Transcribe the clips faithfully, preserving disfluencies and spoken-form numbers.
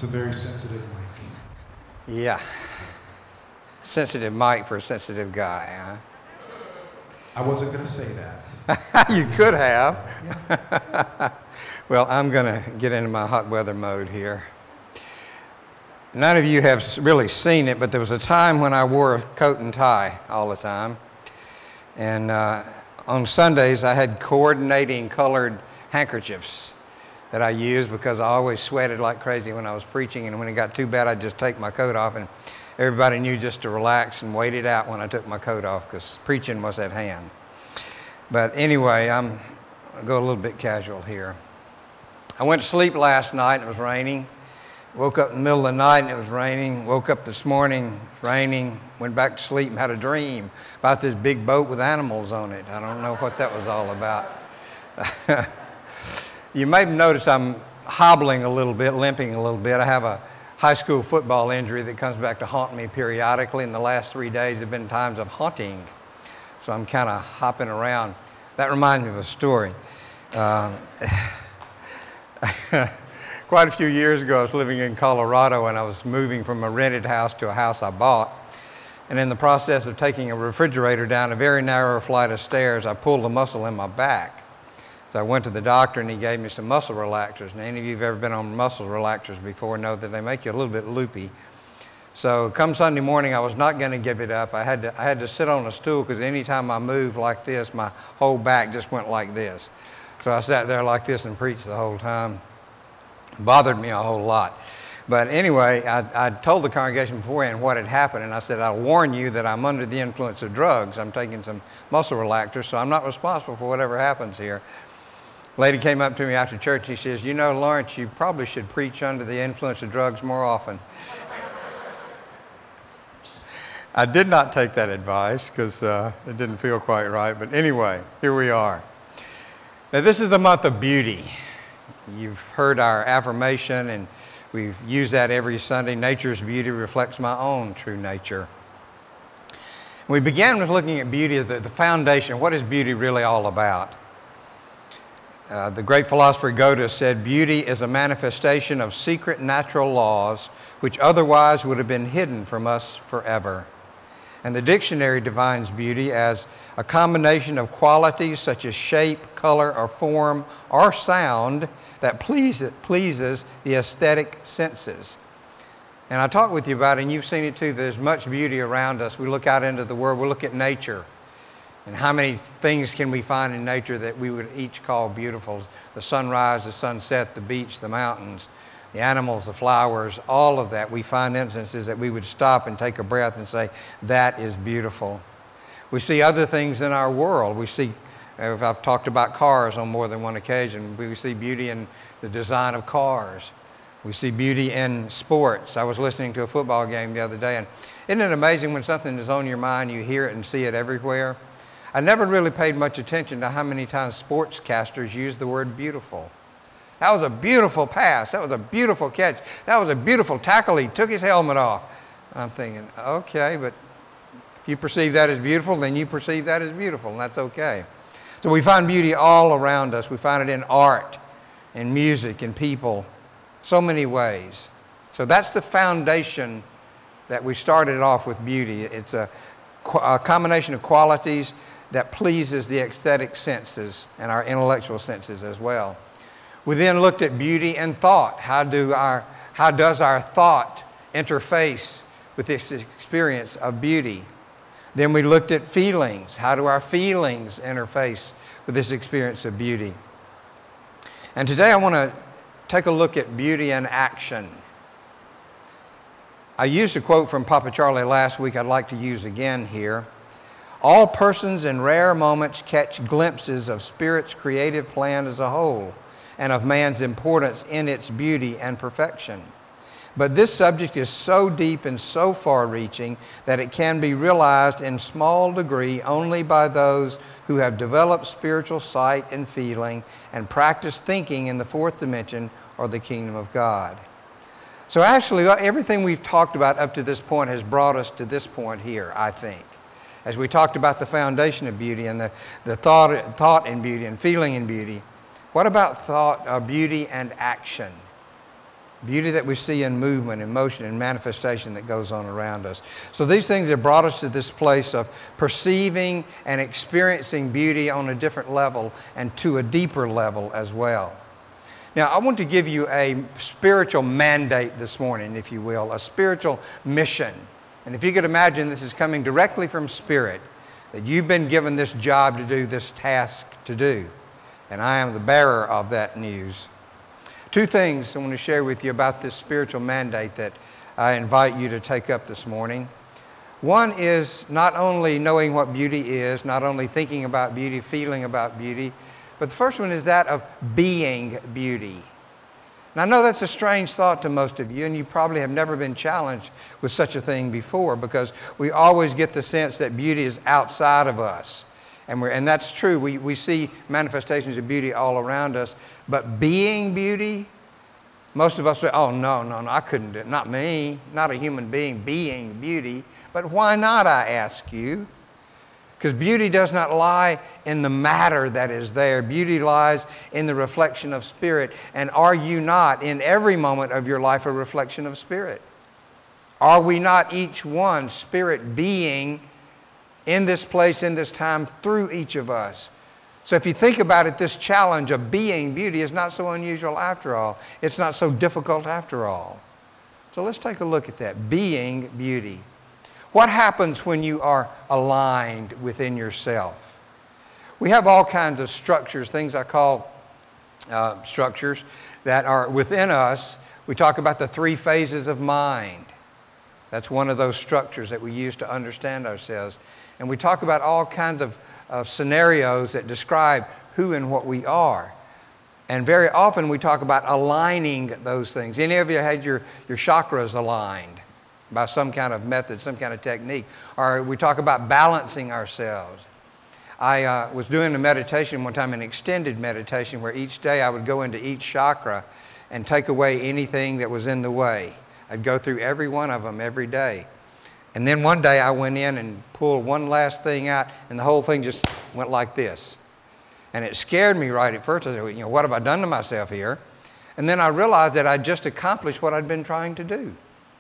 It's a very sensitive mic. Yeah. Sensitive mic for a sensitive guy, huh? I wasn't going to say that. You could have. Yeah. Well, I'm going to get into my hot weather mode here. None of you have really seen it, but there was a time when I wore a coat and tie all the time. And uh, on Sundays, I had coordinating colored handkerchiefs that I used because I always sweated like crazy when I was preaching. And when it got too bad, I'd just take my coat off. And everybody knew just to relax and wait it out when I took my coat off because preaching was at hand. But anyway, I'm I'll go a little bit casual here. I went to sleep last night and it was raining. Woke up in the middle of the night and it was raining. Woke up this morning, it was raining. Went back to sleep and had a dream about this big boat with animals on it. I don't know what that was all about. You may have noticed I'm hobbling a little bit, limping a little bit. I have a high school football injury that comes back to haunt me periodically. In the last three days have been times of haunting. So I'm kind of hopping around. That reminds me of a story. Um, quite a few years ago, I was living in Colorado and I was moving from a rented house to a house I bought. And in the process of taking a refrigerator down a very narrow flight of stairs, I pulled a muscle in my back. So I went to the doctor and he gave me some muscle relaxers. Now, any of you who've ever been on muscle relaxers before know that they make you a little bit loopy. So come Sunday morning, I was not going to give it up. I had to, I had to sit on a stool because any time I moved like this, my whole back just went like this. So I sat there like this and preached the whole time. It bothered me a whole lot. But anyway, I, I told the congregation beforehand what had happened, and I said, I'll warn you that I'm under the influence of drugs. I'm taking some muscle relaxers, so I'm not responsible for whatever happens here. Lady came up to me after church. She says, you know, Lawrence, you probably should preach under the influence of drugs more often. I did not take that advice because uh, it didn't feel quite right. But anyway, here we are. Now, this is the month of beauty. You've heard our affirmation, and we've used that every Sunday. Nature's beauty reflects my own true nature. We began with looking at beauty as the, the foundation. What is beauty really all about? Uh, the great philosopher Goethe said, beauty is a manifestation of secret natural laws which otherwise would have been hidden from us forever. And the dictionary defines beauty as a combination of qualities such as shape, color, or form, or sound that please, pleases the aesthetic senses. And I talked with you about it, and you've seen it too. There's much beauty around us. We look out into the world, we look at nature. And how many things can we find in nature that we would each call beautiful? The sunrise, the sunset, the beach, the mountains, the animals, the flowers, all of that. We find instances that we would stop and take a breath and say, that is beautiful. We see other things in our world. We see, I've talked about cars on more than one occasion. We see beauty in the design of cars. We see beauty in sports. I was listening to a football game the other day, and isn't it amazing when something is on your mind, you hear it and see it everywhere? I never really paid much attention to how many times sportscasters use the word beautiful. That was a beautiful pass. That was a beautiful catch. That was a beautiful tackle. He took his helmet off. I'm thinking, okay, but if you perceive that as beautiful, then you perceive that as beautiful, and that's okay. So we find beauty all around us. We find it in art, in music, in people, so many ways. So that's the foundation that we started off with beauty. It's a, a combination of qualities that pleases the aesthetic senses and our intellectual senses as well. We then looked at beauty and thought. How do our, how does our thought interface with this experience of beauty? Then we looked at feelings. How do our feelings interface with this experience of beauty? And today I want to take a look at beauty and action. I used a quote from Papa Charlie last week I'd like to use again here. All persons in rare moments catch glimpses of Spirit's creative plan as a whole and of man's importance in its beauty and perfection. But this subject is so deep and so far-reaching that it can be realized in small degree only by those who have developed spiritual sight and feeling and practiced thinking in the fourth dimension or the kingdom of God. So actually, everything we've talked about up to this point has brought us to this point here, I think. As we talked about the foundation of beauty and the, the thought, thought in beauty and feeling in beauty, what about thought, uh, beauty and action? Beauty that we see in movement, in motion, and manifestation that goes on around us. So these things have brought us to this place of perceiving and experiencing beauty on a different level and to a deeper level as well. Now, I want to give you a spiritual mandate this morning, if you will, a spiritual mission. And if you could imagine this is coming directly from Spirit, that you've been given this job to do, this task to do. And I am the bearer of that news. Two things I want to share with you about this spiritual mandate that I invite you to take up this morning. One is not only knowing what beauty is, not only thinking about beauty, feeling about beauty, but the first one is that of being beauty. Now, I know that's a strange thought to most of you, and you probably have never been challenged with such a thing before, because we always get the sense that beauty is outside of us. And, we're, and that's true. We, we see manifestations of beauty all around us. But being beauty, most of us say, oh, no, no, no, I couldn't do it. Not me, not a human being being beauty. But why not, I ask you? Because beauty does not lie in the matter that is there. Beauty lies in the reflection of Spirit. And are you not, in every moment of your life, a reflection of Spirit? Are we not each one Spirit being in this place, in this time, through each of us? So if you think about it, this challenge of being beauty is not so unusual after all. It's not so difficult after all. So let's take a look at that, being beauty. What happens when you are aligned within yourself? We have all kinds of structures, things I call uh, structures, that are within us. We talk about the three phases of mind. That's one of those structures that we use to understand ourselves. And we talk about all kinds of, of scenarios that describe who and what we are. And very often we talk about aligning those things. Any of you had your, your chakras aligned by some kind of method, some kind of technique? Or we talk about balancing ourselves. I uh, was doing a meditation one time, an extended meditation, where each day I would go into each chakra and take away anything that was in the way. I'd go through every one of them every day. And then one day I went in and pulled one last thing out, and the whole thing just went like this. And it scared me right at first. I said, you know, what have I done to myself here? And then I realized that I'd just accomplished what I'd been trying to do.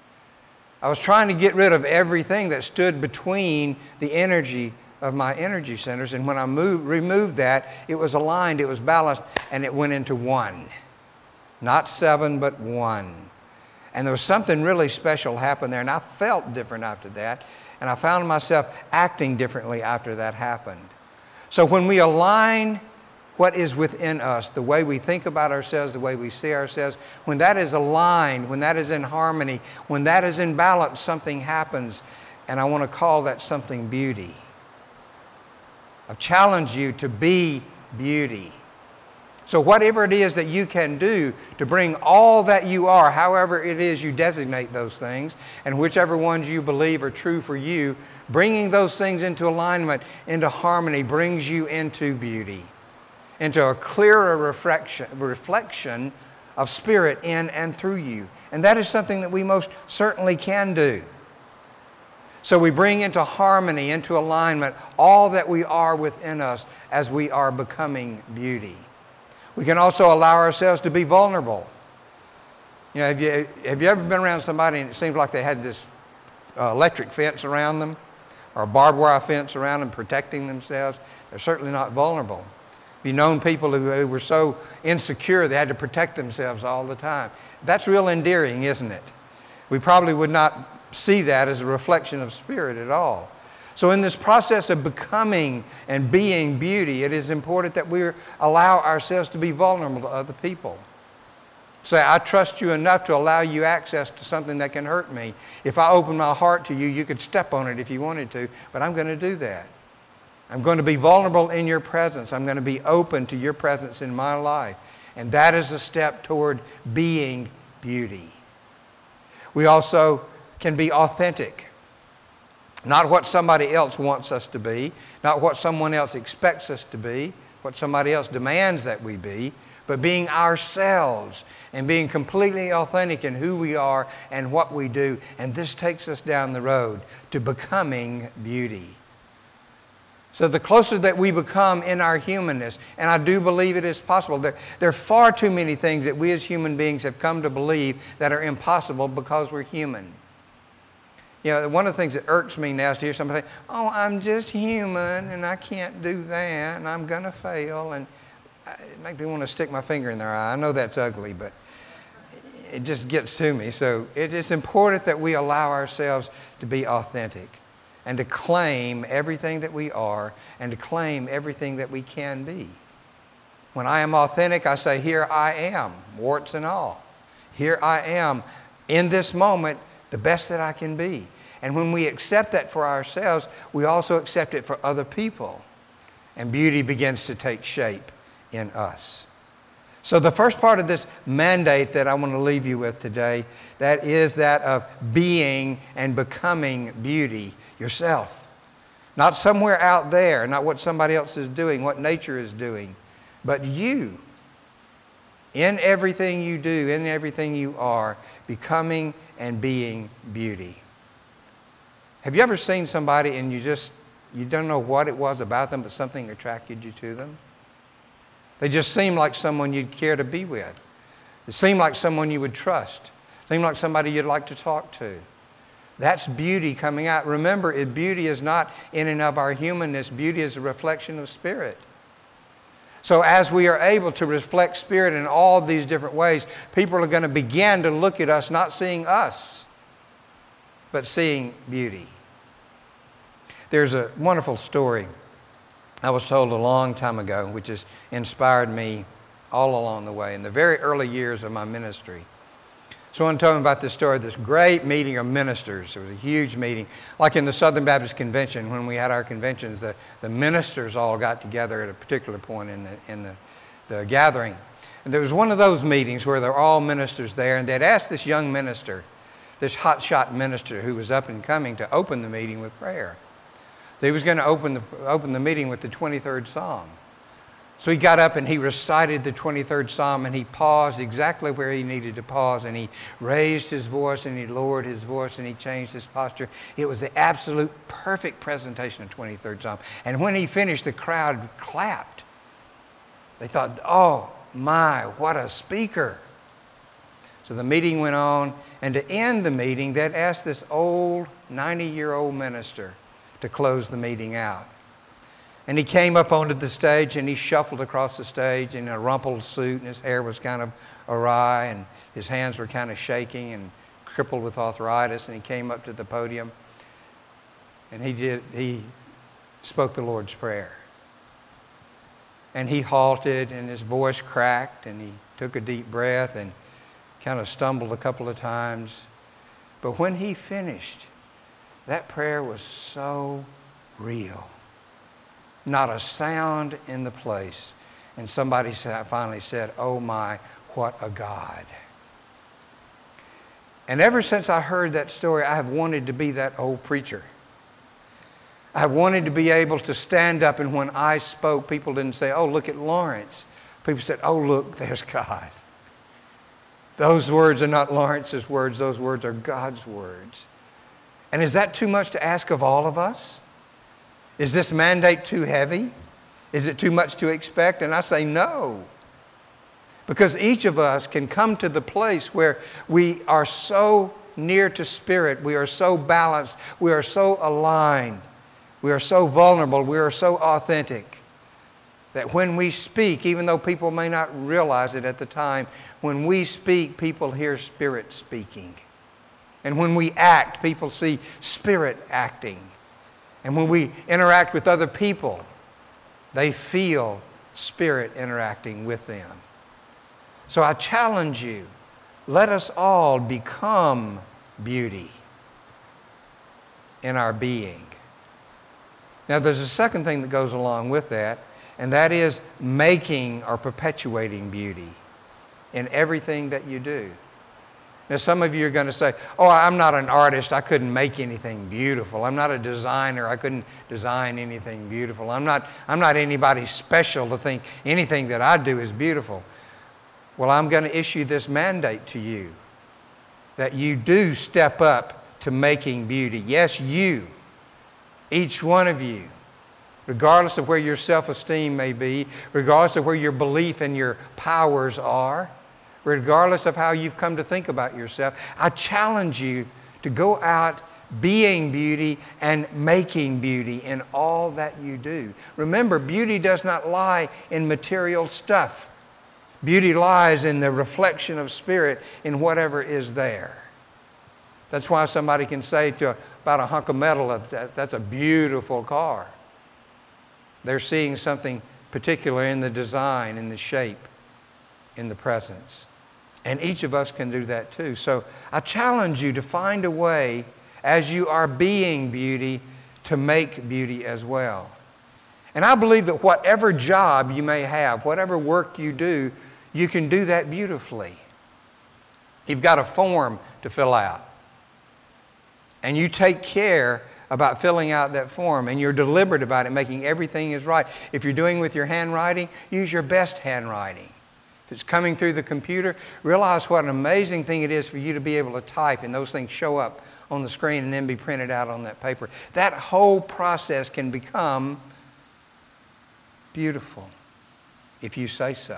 I was trying to get rid of everything that stood between the energy of my energy centers. And when I moved, removed that, it was aligned, it was balanced, and it went into one. Not seven, but one. And there was something really special happened there, and I felt different after that, and I found myself acting differently after that happened. So when we align what is within us, the way we think about ourselves, the way we see ourselves, when that is aligned, when that is in harmony, when that is in balance, something happens, and I want to call that something beauty. I've challenged you to be beauty. So whatever it is that you can do to bring all that you are, however it is you designate those things, and whichever ones you believe are true for you, bringing those things into alignment, into harmony, brings you into beauty, into a clearer reflection, reflection of Spirit in and through you. And that is something that we most certainly can do. So we bring into harmony, into alignment, all that we are within us as we are becoming beauty. We can also allow ourselves to be vulnerable. You know, have you, have you ever been around somebody and it seems like they had this uh, electric fence around them, or a barbed wire fence around them protecting themselves? They're certainly not vulnerable. Have you known people who, who were so insecure they had to protect themselves all the time? That's real endearing, isn't it? We probably would not see that as a reflection of Spirit at all. So in this process of becoming and being beauty, it is important that we allow ourselves to be vulnerable to other people. Say, I trust you enough to allow you access to something that can hurt me. If I open my heart to you, you could step on it if you wanted to, but I'm going to do that. I'm going to be vulnerable in your presence. I'm going to be open to your presence in my life. And that is a step toward being beauty. We also can be authentic. Not what somebody else wants us to be, not what someone else expects us to be, what somebody else demands that we be, but being ourselves and being completely authentic in who we are and what we do. And this takes us down the road to becoming beauty. So the closer that we become in our humanness, and I do believe it is possible. There, there are far too many things that we as human beings have come to believe that are impossible because we're human. You know, one of the things that irks me now is to hear somebody say, oh, I'm just human and I can't do that and I'm going to fail. And it makes me want to stick my finger in their eye. I know that's ugly, but it just gets to me. So it is important that we allow ourselves to be authentic and to claim everything that we are and to claim everything that we can be. When I am authentic, I say, here I am, warts and all. Here I am in this moment, the best that I can be. And when we accept that for ourselves, we also accept it for other people. And beauty begins to take shape in us. So the first part of this mandate that I want to leave you with today, that is that of being and becoming beauty yourself. Not somewhere out there, not what somebody else is doing, what nature is doing, but you. In everything you do, in everything you are, becoming and being beauty. Have you ever seen somebody and you just, you don't know what it was about them, but something attracted you to them? They just seem like someone you'd care to be with. It seemed like someone you would trust. It seemed like somebody you'd like to talk to. That's beauty coming out. Remember, it, beauty is not in and of our humanness. Beauty is a reflection of spirit. So as we are able to reflect spirit in all these different ways, people are going to begin to look at us not seeing us, but seeing beauty. There's a wonderful story I was told a long time ago, which has inspired me all along the way in the very early years of my ministry. Someone told me about this story, this great meeting of ministers. It was a huge meeting. Like in the Southern Baptist Convention, when we had our conventions, the, the ministers all got together at a particular point in the, in the, the gathering. And there was one of those meetings where there were all ministers there, and they'd asked this young minister, this hotshot minister who was up and coming, to open the meeting with prayer. So he was going to open the, open the meeting with the twenty-third Psalm. So he got up and he recited the twenty-third Psalm, and he paused exactly where he needed to pause, and he raised his voice and he lowered his voice and he changed his posture. It was the absolute perfect presentation of twenty-third Psalm. And when he finished, the crowd clapped. They thought, oh my, what a speaker. So the meeting went on, and to end the meeting, they'd asked this old ninety-year-old minister to close the meeting out. And he came up onto the stage and he shuffled across the stage in a rumpled suit, and his hair was kind of awry and his hands were kind of shaking and crippled with arthritis. And he came up to the podium and he did, he spoke the Lord's Prayer. And he halted and his voice cracked and he took a deep breath and kind of stumbled a couple of times. But when he finished, that prayer was so real. Not a sound in the place. And somebody finally said, oh my, what a God. And ever since I heard that story, I have wanted to be that old preacher. I have wanted to be able to stand up, and when I spoke, people didn't say, oh, look at Lawrence. People said, oh, look, there's God. Those words are not Lawrence's words. Those words are God's words. And is that too much to ask of all of us? Is this mandate too heavy? Is it too much to expect? And I say no. Because each of us can come to the place where we are so near to spirit, we are so balanced, we are so aligned, we are so vulnerable, we are so authentic, that when we speak, even though people may not realize it at the time, when we speak, people hear spirit speaking. And when we act, people see spirit acting. And when we interact with other people, they feel spirit interacting with them. So I challenge you, let us all become beauty in our being. Now there's a second thing that goes along with that, and that is making or perpetuating beauty in everything that you do. Now, some of you are going to say, oh, I'm not an artist. I couldn't make anything beautiful. I'm not a designer. I couldn't design anything beautiful. I'm not, I'm not anybody special to think anything that I do is beautiful. Well, I'm going to issue this mandate to you that you do step up to making beauty. Yes, you, each one of you, regardless of where your self-esteem may be, regardless of where your belief and your powers are, regardless of how you've come to think about yourself, I challenge you to go out being beauty and making beauty in all that you do. Remember, beauty does not lie in material stuff. Beauty lies in the reflection of spirit in whatever is there. That's why somebody can say to about a hunk of metal, that that's a beautiful car. They're seeing something particular in the design, in the shape, in the presence. And each of us can do that too. So I challenge you to find a way, as you are being beauty, to make beauty as well. And I believe that whatever job you may have, whatever work you do, you can do that beautifully. You've got a form to fill out. And you take care about filling out that form, and you're deliberate about it, making everything is right. If you're doing with your handwriting, use your best handwriting. If it's coming through the computer, realize what an amazing thing it is for you to be able to type and those things show up on the screen and then be printed out on that paper. That whole process can become beautiful if you say so.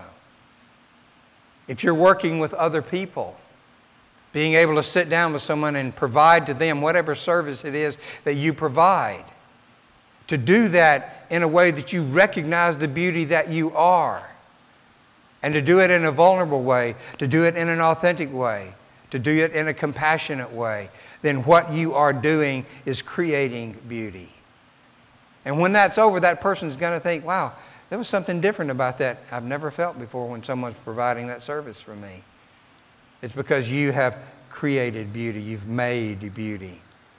If you're working with other people, being able to sit down with someone and provide to them whatever service it is that you provide, to do that in a way that you recognize the beauty that you are, and to do it in a vulnerable way, to do it in an authentic way, to do it in a compassionate way, then what you are doing is creating beauty. And when that's over, that person's going to think, wow, there was something different about that I've never felt before when someone's providing that service for me. It's because you have created beauty. You've made beauty.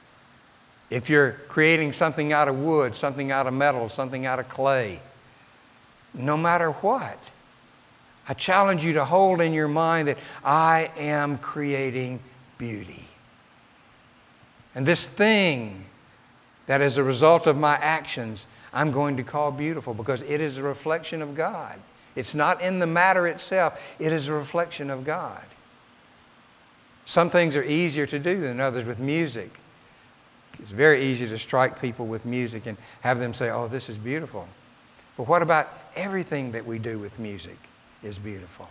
If you're creating something out of wood, something out of metal, something out of clay, no matter what, I challenge you to hold in your mind that I am creating beauty. And this thing that is a result of my actions, I'm going to call beautiful because it is a reflection of God. It's not in the matter itself. It is a reflection of God. Some things are easier to do than others with music. It's very easy to strike people with music and have them say, oh, this is beautiful. But what about everything that we do with music is beautiful?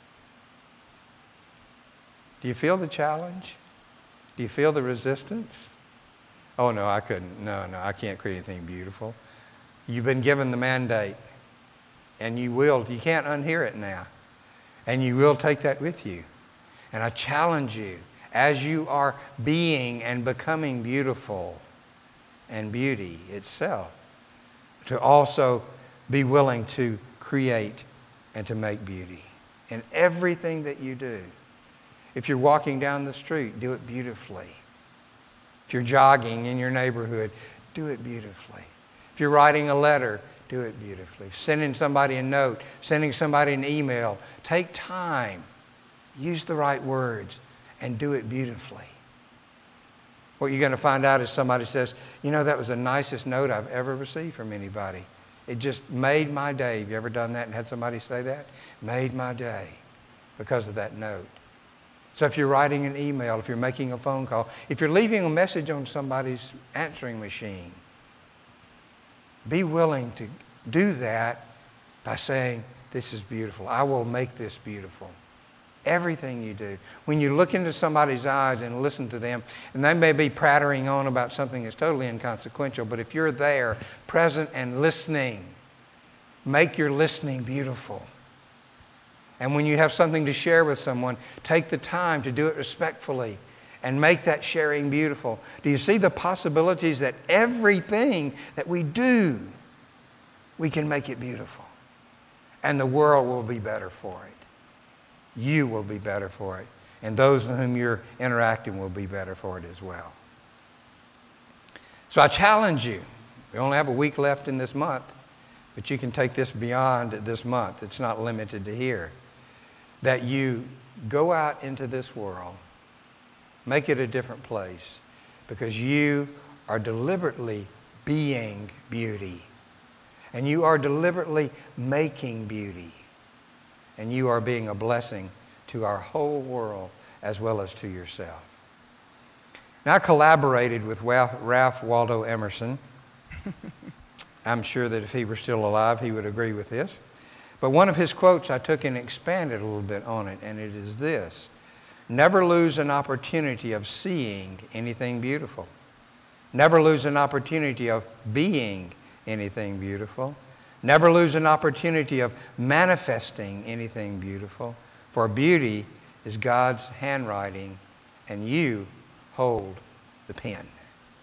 Do you feel the challenge? Do you feel the resistance? Oh, no, I couldn't. No, no, I can't create anything beautiful. You've been given the mandate, and you will. You can't unhear it now. And you will take that with you. And I challenge you, as you are being and becoming beautiful and beauty itself, to also be willing to create and to make beauty in everything that you do. If you're walking down the street, do it beautifully. If you're jogging in your neighborhood, do it beautifully. If you're writing a letter, do it beautifully. Sending somebody a note, sending somebody an email, take time. Use the right words and do it beautifully. What you're going to find out is somebody says, you know, that was the nicest note I've ever received from anybody. It just made my day. Have you ever done that and had somebody say that? Made my day because of that note. So if you're writing an email, if you're making a phone call, if you're leaving a message on somebody's answering machine, be willing to do that by saying, this is beautiful. I will make this beautiful. Everything you do. When you look into somebody's eyes and listen to them, and they may be prattling on about something that's totally inconsequential, but if you're there, present and listening, make your listening beautiful. And when you have something to share with someone, take the time to do it respectfully and make that sharing beautiful. Do you see the possibilities that everything that we do, we can make it beautiful? And the world will be better for it. You will be better for it. And those with whom you're interacting will be better for it as well. So I challenge you. We only have a week left in this month, but you can take this beyond this month. It's not limited to here. That you go out into this world, make it a different place, because you are deliberately being beauty. And you are deliberately making beauty. And you are being a blessing to our whole world as well as to yourself. Now, I collaborated with Ralph Waldo Emerson I'm sure that if he were still alive, he would agree with this. But one of his quotes I took and expanded a little bit on it, and it is this: never lose an opportunity of seeing anything beautiful. Never lose an opportunity of being anything beautiful. Never lose an opportunity of manifesting anything beautiful. For beauty is God's handwriting, and you hold the pen.